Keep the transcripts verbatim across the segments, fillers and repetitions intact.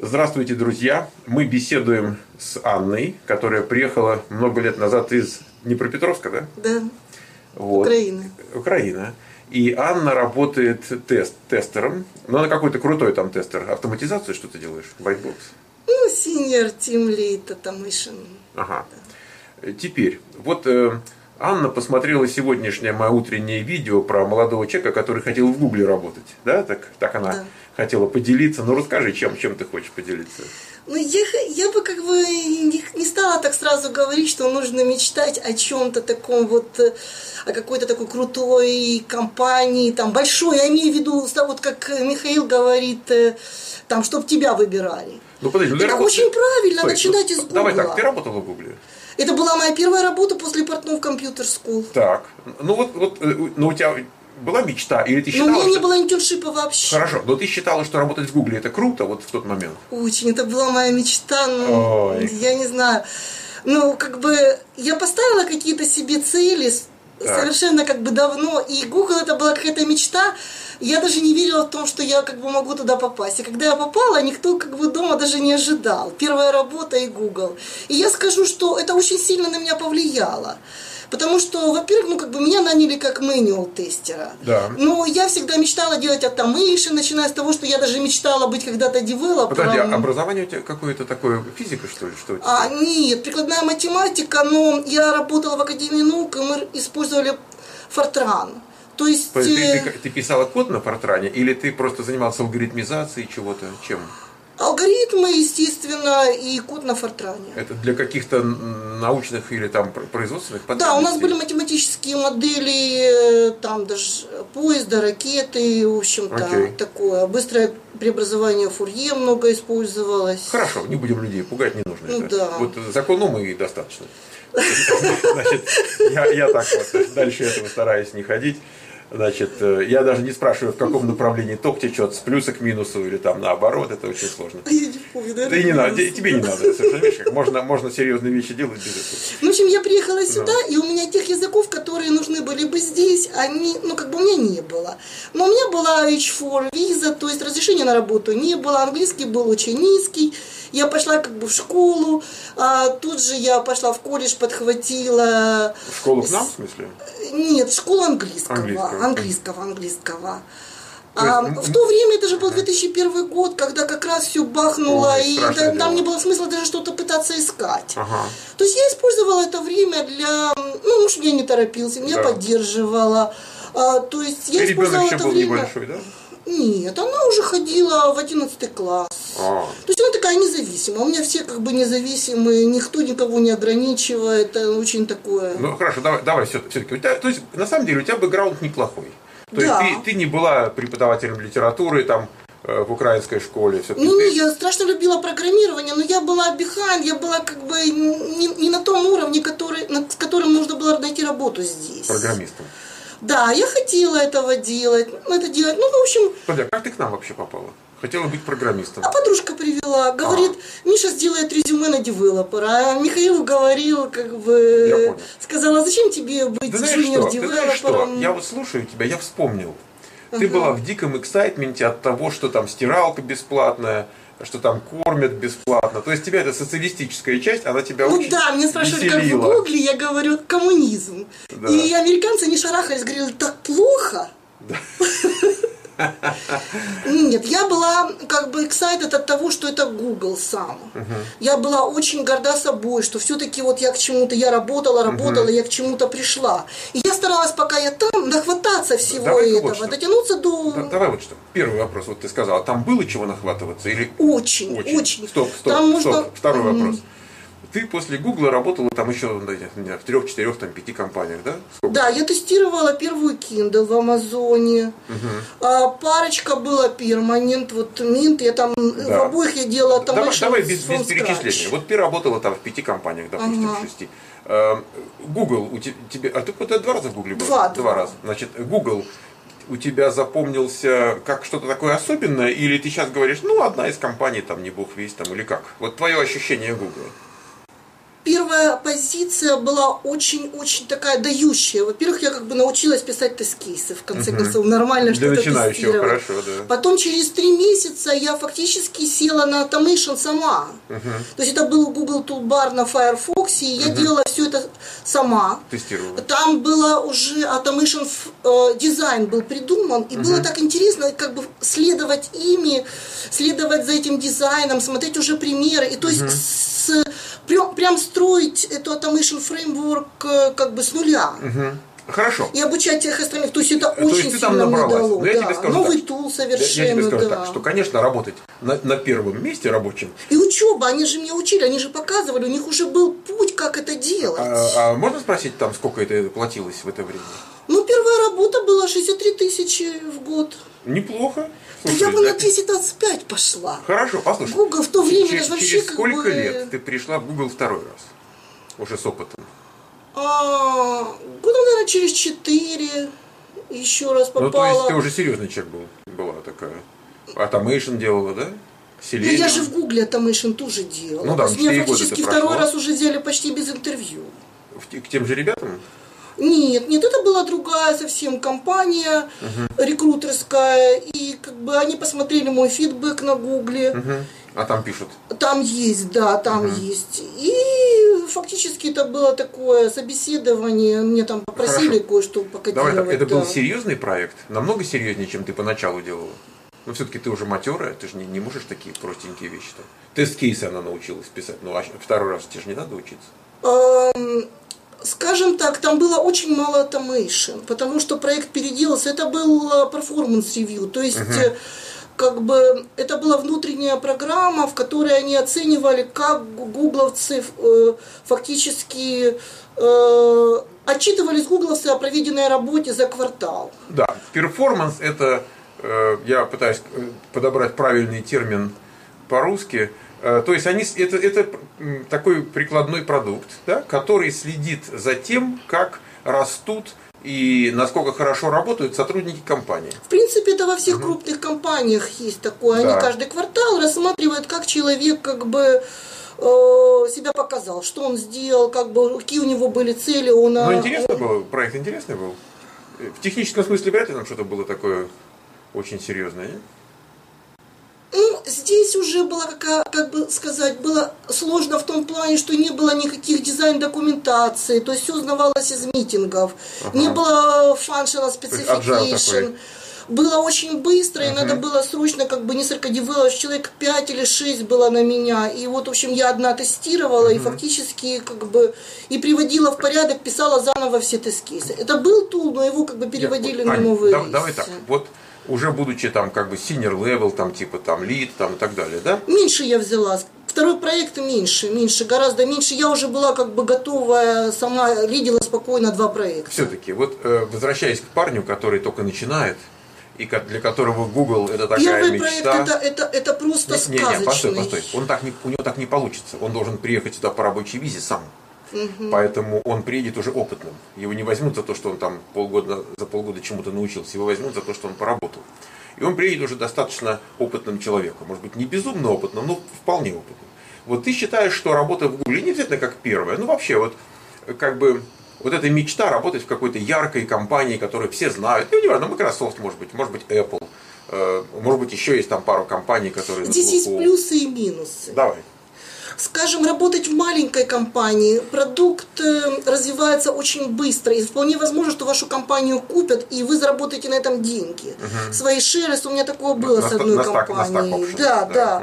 Здравствуйте, друзья! Мы беседуем с Анной, которая приехала много лет назад из Днепропетровска, да? Да, вот. Украина. Украина. И Анна работает тест, тестером, но она какой-то крутой там тестер. Автоматизацию что ты делаешь? Whitebox? Ну, senior team lead automation. Ага. Да. Теперь, вот э, Анна посмотрела сегодняшнее мое утреннее видео про молодого человека, который хотел в Гугле работать. Да? Так, так она да. хотела поделиться. Ну, расскажи, чем, чем ты хочешь поделиться? Ну, я, я бы как бы не, не стала так сразу говорить, что нужно мечтать о чем-то таком вот, о какой-то такой крутой компании, там, большой, я имею в виду, вот как Михаил говорит, там, чтобы тебя выбирали. Ну, подожди, ну, это работ... очень правильно, Стой, начинать ну, из Гугла. Давай так, ты работала в Гугле? Это была моя первая работа после Портнов Computer School. Так, ну вот, вот ну, у тебя была мечта, или ты считала, Ну, у меня что... не было интерншипа вообще. Хорошо, но ты считала, что работать в Гугле это круто вот в тот момент? Очень, это была моя мечта, ну, Ой. я не знаю. Ну, как бы, я поставила какие-то себе цели так. совершенно как бы давно, и Google это была какая-то мечта. Я даже не верила в том, что я как бы могу туда попасть. И когда я попала, никто как бы дома даже не ожидал. Первая работа и Google. И я скажу, что это очень сильно на меня повлияло. Потому что, во-первых, ну как бы меня наняли как manual тестера. Да. Но я всегда мечтала делать automation, начиная с того, что я даже мечтала быть когда-то девелопером. Подожди, а образование у тебя какое-то такое, физика что ли? Что у тебя? А, нет, прикладная математика, но я работала в Академии наук, и мы использовали Fortran. То есть... Ты, ты, ты писала код на Fortran, или ты просто занимался алгоритмизацией чего-то? Чем? Алгоритмы, естественно, и код на Фортране. Это для каких-то научных или там производственных потребностей? Да, у нас были математические модели, там даже поезда, ракеты, в общем-то, okay. такое. Быстрое преобразование Фурье много использовалось. Хорошо, не будем людей пугать, не нужно. Ну, да. Вот закон ума и достаточно. Значит, я, я так вот дальше этого стараюсь не ходить. Значит, я даже не спрашиваю, в каком направлении ток течет, с плюса к минусу или там наоборот, это очень сложно. Я не помню, да? Да не надо, тебе не надо, видишь, как можно, можно серьезные вещи делать без этого. Ну, в общем, я приехала сюда, Но. и у меня тех языков, которые нужны были бы здесь, они, ну, как бы у меня не было. Но у меня была эйч фор виза, то есть разрешения на работу не было, английский был очень низкий. Я пошла как бы в школу, а тут же я пошла в колледж, подхватила... В школу к нам, в смысле? Нет, в школу английского. Английского, английского. английского. А, есть, в то время, это же был две тысячи первый год, когда как раз все бахнуло, ой, и да, там не было смысла даже что-то пытаться искать. Ага. То есть я использовала это время для... Ну, муж меня не торопился, меня да. поддерживала. А, то есть я и использовала ребенок это был время... небольшой, да? Нет, она уже ходила в одиннадцатый класс. А. То есть она такая независимая. У меня все как бы независимые, никто никого не ограничивает. Это очень такое. Ну хорошо, давай, давай все-таки. То есть на самом деле у тебя бэкграунд неплохой. То да. есть ты, ты не была преподавателем литературы там в украинской школе. Ну, ты... я страшно любила программирование, но я была behind, я была как бы не, не на том уровне, который, с которым нужно было найти работу здесь. Программистом. Да, я хотела этого делать, это делать, ну, в общем... Подожди, а как ты к нам вообще попала? Хотела быть программистом. А подружка привела, говорит, а. Миша сделает резюме на девелопера. А Михаил говорил, как бы, сказала, зачем тебе быть джуниор-девелопером? Я вот слушаю тебя, я вспомнил. Ты ага. была в диком эксайтменте от того, что там стиралка бесплатная, что там кормят бесплатно. То есть тебя эта социалистическая часть, она тебя ну, очень да, мне спрашивали, веселила. Как в Гугле, я говорю, коммунизм. Да. И американцы не шарахались, говорили, так плохо. Да. Нет, я была как бы excited от того, что это Google сам. Uh-huh. Я была очень горда собой, что все-таки вот я к чему-то, я работала, работала, uh-huh. я к чему-то пришла. И я старалась, пока я там, нахвататься всего давай этого, вот дотянуться до... Да, давай вот что. Первый вопрос, вот ты сказала, там было чего нахватываться? Или... Очень, очень. очень. Стоп, стоп, там стоп. Можно... Второй Mm-hmm. вопрос. Ты после Гугла работала там еще в трех, четырех, там, пяти компаниях, да? Сколько? Да, я тестировала первую Kindle в Амазоне. Угу. А, парочка была перманент, вот Mint, я там да. в обоих я делала там. Давай, давай без, без перечисления. Вот ты работала там в пяти компаниях, допустим, ага. в шести. Google у тебя, а ты куда два раза в Гугле был? Два. Два раза. Значит, Google у тебя запомнился как что-то такое особенное, или ты сейчас говоришь, ну, одна из компаний, там, не бог весть, там, или как? Вот твое ощущение Гугла. Первый первая позиция была очень-очень такая дающая. Во-первых, я как бы научилась писать тест-кейсы, в конце угу. концов, нормально что-то тестировать. Хорошо, да. Потом через три месяца я фактически села на Automation сама. Угу. То есть это был Google Toolbar на Firefox, и я угу. делала все это сама. Тестировала. Там было уже Automation э, дизайн был придуман, и угу. было так интересно как бы следовать ими, следовать за этим дизайном, смотреть уже примеры. И то есть угу. с, прям, прям строить эту Automation Framework как бы с нуля. Угу. Хорошо. И обучать тех остальных. То есть это то очень есть сильно мне дало. Но я да. тебе скажу Новый так, тул совершенно. Я тебе скажу да. так, что, конечно, работать на, на первом месте рабочем. И учеба, они же меня учили, они же показывали, у них уже был путь, как это делать. А, а можно спросить, там, сколько это платилось в это время? Ну, первая работа была шестьдесят три тысячи в год. Неплохо. Слушай, я бы да? на десять двадцать пять пошла. Хорошо, послушай. Google в то время через, вообще через как сколько бы... лет ты пришла в Google второй раз? Уже с опытом. А, года, наверное, через четыре еще раз попала. Ну, то есть ты уже серьезный человек был, была такая. Automation делала, да? Ну, я же в Гугле Automation тоже делала. Ну да, меня фактически второй раз уже взяли почти без интервью. К тем же ребятам? Нет, нет, это была другая совсем компания, угу. рекрутерская, и как бы они посмотрели мой фидбэк на Гугле. Угу. А там пишут? Там есть, да, там угу. есть. И фактически это было такое собеседование, мне там попросили Хорошо. кое-что покодировать. Давай так, это да. был серьезный проект, намного серьезнее, чем ты поначалу делала? Но все-таки ты уже матерая, ты же не, не можешь такие простенькие вещи-то. Тест-кейсы она научилась писать, ну а второй раз тебе же не надо учиться. Эм... Скажем так, там было очень мало automation, потому что проект переделался. Это был performance review, то есть uh-huh. как бы это была внутренняя программа, в которой они оценивали, как гугловцы э, фактически э, отчитывались гугловцы о проведенной работе за квартал. Да, перформанс это, э, я пытаюсь подобрать правильный термин по-русски. То есть они, это, это такой прикладной продукт, да, который следит за тем, как растут и насколько хорошо работают сотрудники компании. В принципе, это во всех угу. крупных компаниях есть такое. Да. Они каждый квартал рассматривают, как человек как бы э, себя показал, что он сделал, как бы, какие у него были цели. Он, ну, интересно он... было, проект интересный был. В техническом смысле вряд ли там что-то было такое очень серьезное, нет? Ну, здесь уже было, как, как бы сказать, было сложно в том плане, что не было никаких дизайн-документаций, то есть все узнавалось из митингов, ага. не было functional specification, было очень быстро, uh-huh. и надо было срочно, как бы несколько девелоперов, человек пять или шесть было на меня, и вот, в общем, я одна тестировала, uh-huh. и фактически, как бы, и приводила в порядок, писала заново все тест-кейсы. Это был тул, но его, как бы, переводили на новые Ань, давай так, вот, уже будучи там как бы senior level, там типа там lead, там и так далее, да? Меньше я взяла. Второй проект меньше, меньше, гораздо меньше. Я уже была как бы готовая, сама лидила спокойно два проекта. Все-таки, вот э, возвращаясь к парню, который только начинает, и для которого Google это такая Первый мечта. Первый проект это, это, это просто не, сказочный. Не, не, постой, постой. Он так не, у него так не получится. Он должен приехать сюда по рабочей визе сам. Угу. Поэтому он приедет уже опытным. Его не возьмут за то, что он там полгода, за полгода чему-то научился. Его возьмут за то, что он поработал. И он приедет уже достаточно опытным человеком. Может быть, не безумно опытным, но вполне опытным. Вот ты считаешь, что работа в Гугле не обязательно как первая. Ну вообще, вот как бы вот эта мечта работать в какой-то яркой компании, которую все знают. Ну, не важно, Microsoft, может быть, может быть, Apple. Может быть, еще есть там пару компаний, которые... Здесь есть плюсы и минусы. Давай. Скажем, работать в маленькой компании, продукт развивается очень быстро, и вполне возможно, что вашу компанию купят, и вы заработаете на этом деньги. Угу. Свои шеры, у меня такое было на, с одной на компанией. Stack, да, да. да. Угу.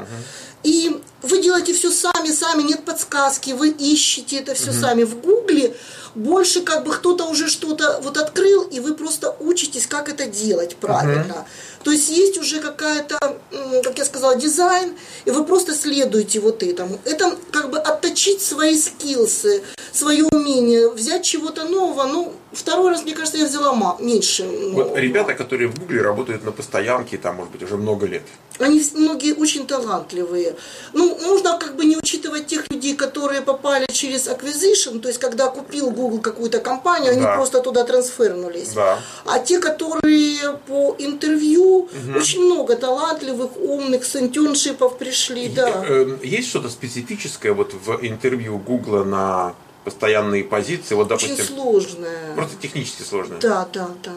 И вы делаете все сами, сами, нет подсказки, вы ищете это все угу. сами. В Гугле больше как бы кто-то уже что-то вот открыл, и вы просто учитесь, как это делать правильно. Угу. То есть есть уже какая-то, как я сказала, дизайн, и вы просто следуете вот этому. Это как бы отточить свои скиллсы, свое умение, взять чего-то нового. Ну, второй раз, мне кажется, я взяла меньше нового. Вот ребята, которые в Гугле работают на постоянке, там, может быть, уже много лет. Они многие очень талантливые. Ну, нужно как бы не учитывать учитывать тех людей, которые попали через acquisition, то есть когда купил Google какую-то компанию, они да. просто туда трансфернулись. Да. А те, которые по интервью, угу. очень много талантливых, умных, с интерншипов пришли. Да. Есть что-то специфическое вот в интервью Google на постоянные позиции? Вот, допустим, очень сложное. Просто технически сложное. Да, да, да.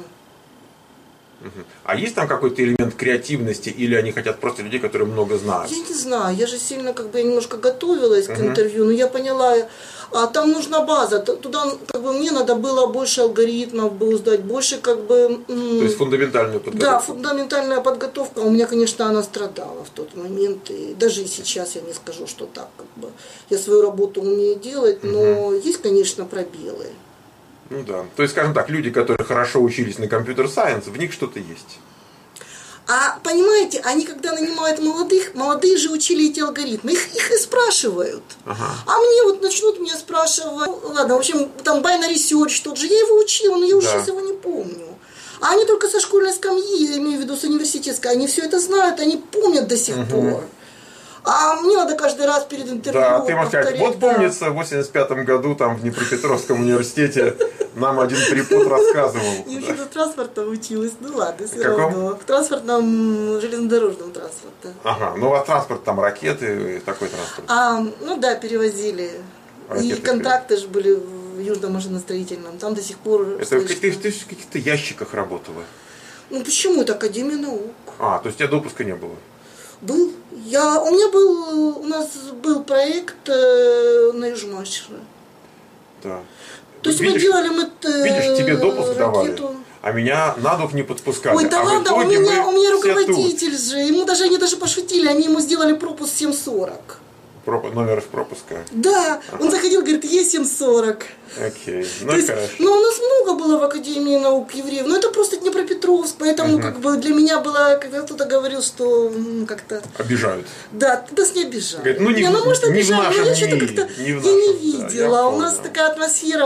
Угу. А есть там какой-то элемент креативности, или они хотят просто людей, которые много знают? Я не знаю, я же сильно как бы я немножко готовилась к угу. интервью, но я поняла, а там нужна база, туда как бы мне надо было больше алгоритмов было сдать, больше как бы... То есть фундаментальную подготовку? Да, фундаментальная подготовка, у меня, конечно, она страдала в тот момент, и даже и сейчас я не скажу, что так, как бы я свою работу умею делать, но угу. есть, конечно, пробелы. Ну да. То есть, скажем так, люди, которые хорошо учились на компьютер-сайенс, в них что-то есть. А понимаете, они когда нанимают молодых, молодые же учили эти алгоритмы, их, их и спрашивают. Ага. А мне вот начнут меня спрашивать, ну, ладно, в общем, там binary search тот же, я его учила, но я уже да. сейчас его не помню. А они только со школьной скамьи, я имею в виду с университетской, они все это знают, они помнят до сих угу. пор. А мне надо каждый раз перед интервью да, ты можешь сказать, вот да. помнится, в восемьдесят пятом году там в Днепропетровском университете нам один препод рассказывал. Я вообще-то транспортом училась, ну ладно, все равно. В транспортном, железнодорожном транспорте. Ага, ну а транспорт там ракеты, такой транспорт? А, ну да, перевозили. Ракеты и контракты же были в Южном машиностроительном, там до сих пор... Это ты, ты, ты в каких-то ящиках работала? Ну почему? Это Академия наук. А, то есть у тебя допуска не было? Был. Я, у меня был, у нас был проект э, на Южмашине. Да. То есть видишь, мы делали мы э, видишь, тебе допуск ракету. Давали, а меня на дух не подпускали. Ой, да а ладно, у меня, у меня руководитель же, ему даже, они даже пошутили, они ему сделали пропуск семь сорок. Проп... Номер пропуска? Да, ага. Он заходил, говорит, Е семь сорок. Окей, ну То есть, хорошо. Ну, у нас много было в Академии наук евреев, но это просто Днепропетровск, поэтому угу. как бы для меня было, когда кто-то говорил, что как-то... Обижают. Да, нас не обижают. Говорит, ну, не, не, ну, может, не обижают, но я что-то как-то не я не видела. Да, я у нас такая атмосфера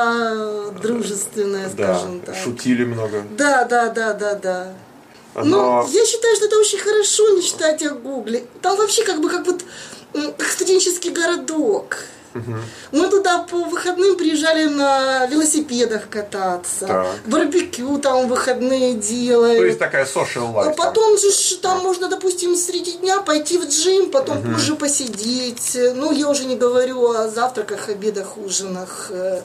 была дружественная, да, скажем так. Шутили много. Да, да, да, да, да. Но... Но я считаю, что это очень хорошо, не читать о Гугле. Там вообще как бы как вот как студенческий городок. Угу. Мы туда по выходным приезжали на велосипедах кататься, так. барбекю там выходные делают. То есть такая social life. А потом же там а. можно, допустим, среди дня пойти в джим, потом угу. позже посидеть. Ну, я уже не говорю о завтраках, обедах, ужинах. Это,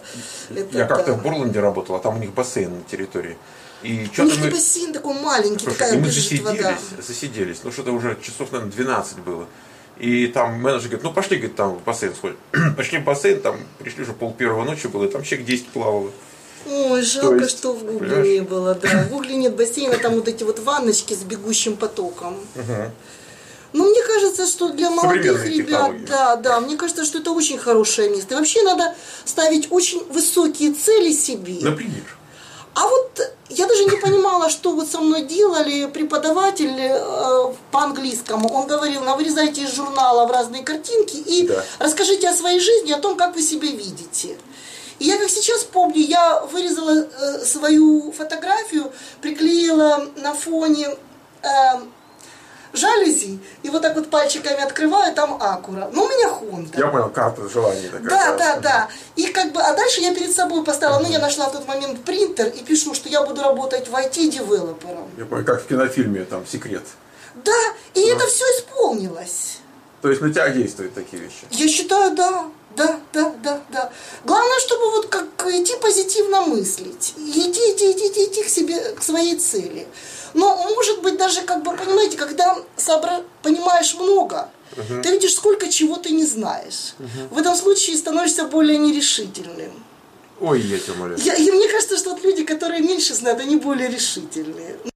я как-то да. в Бурланде работал, а там у них бассейн на территории. И у них мы... бассейн такой маленький, Слушай, такая и мы бежит вода. засиделись, ну что-то уже часов, наверное, двенадцать было. И там менеджер говорит, ну пошли, говорит, там в бассейн сходим. Пошли в бассейн, там пришли уже пол первого ночи было, и там человек десять плавало. Ой, жалко, есть, что в Гугле понимаешь? Не было, да. В Гугле нет бассейна, там вот эти вот ванночки с бегущим потоком. Угу. Ну, мне кажется, что для молодых ребят, да, да, мне кажется, что это очень хорошее место. И вообще надо ставить очень высокие цели себе. Например? А вот я даже не понимала, что вот со мной делали преподаватель э, по английскому. Он говорил, ну, вырезайте из журнала в разные картинки и да. расскажите о своей жизни, о том, как вы себя видите. И я как сейчас помню, я вырезала э, свою фотографию, приклеила на фоне э, жалюзи, и вот так вот пальчиками открываю, там Акура. Ну, у меня Honda. Я понял, карта желаний такая. Да, да, да. И как бы, а дальше я перед собой поставила, ну, я нашла в тот момент принтер и пишу, что я буду работать в ай ти-девелопером. Я понял, как в кинофильме, там, «Секрет». Да, и да. это все исполнилось. То есть на тебя действуют такие вещи? Я считаю, да. Да, да, да, да. Главное, чтобы вот как идти позитивно мыслить. Иди, иди, иди, иди, иди к себе, к своей цели. Но, может быть, даже, как бы, понимаете, когда собра... понимаешь много, uh-huh. ты видишь, сколько чего ты не знаешь. Uh-huh. В этом случае становишься более нерешительным. Ой, я тебя молю. Я, и мне кажется, что вот люди, которые меньше знают, они более решительные.